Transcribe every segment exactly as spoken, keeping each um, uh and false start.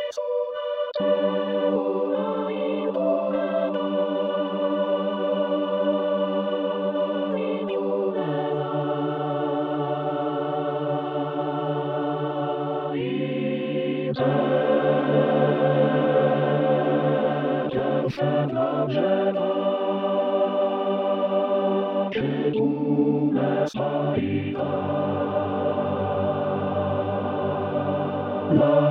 Che tu ne sai la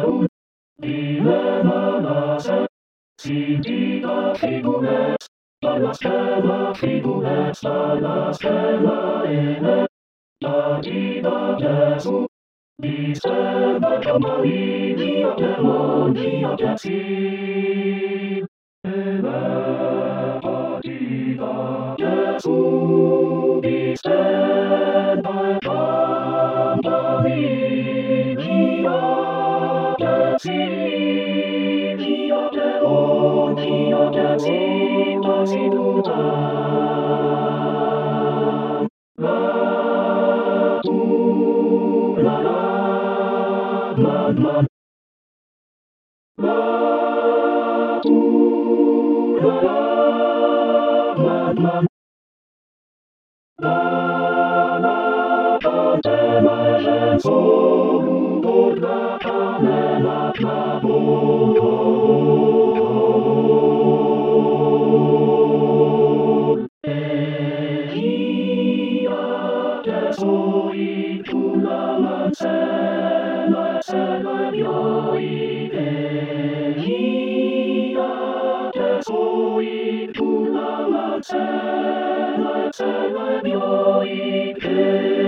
dilema se si dica figuret alla stella figuret alla stella ene la diva Gesù di stella campani via demon via Gesù e la diva Gesù di stella campani via Gesù via demon via Gesù quasi tutta la tu la la la la la tu la la la la la la cante la genso lungo la canela clavo soy tu la mancena, cena mioi venia, che soy tu la mancena, cena mioi che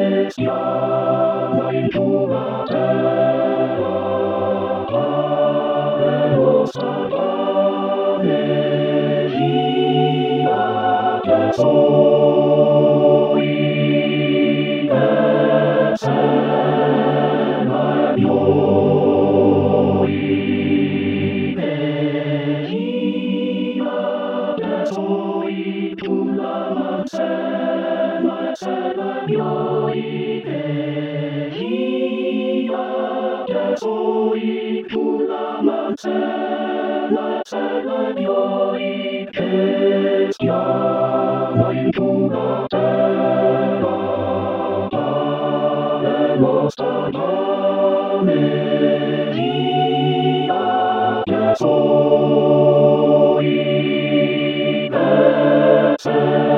siamo in tua terra, paremo salvare via, che soy soy tu la mancena, cena mioi venia, che soy tu la mancena, cena mioi che siamo in tua terra, paremo salvare via, che soy Say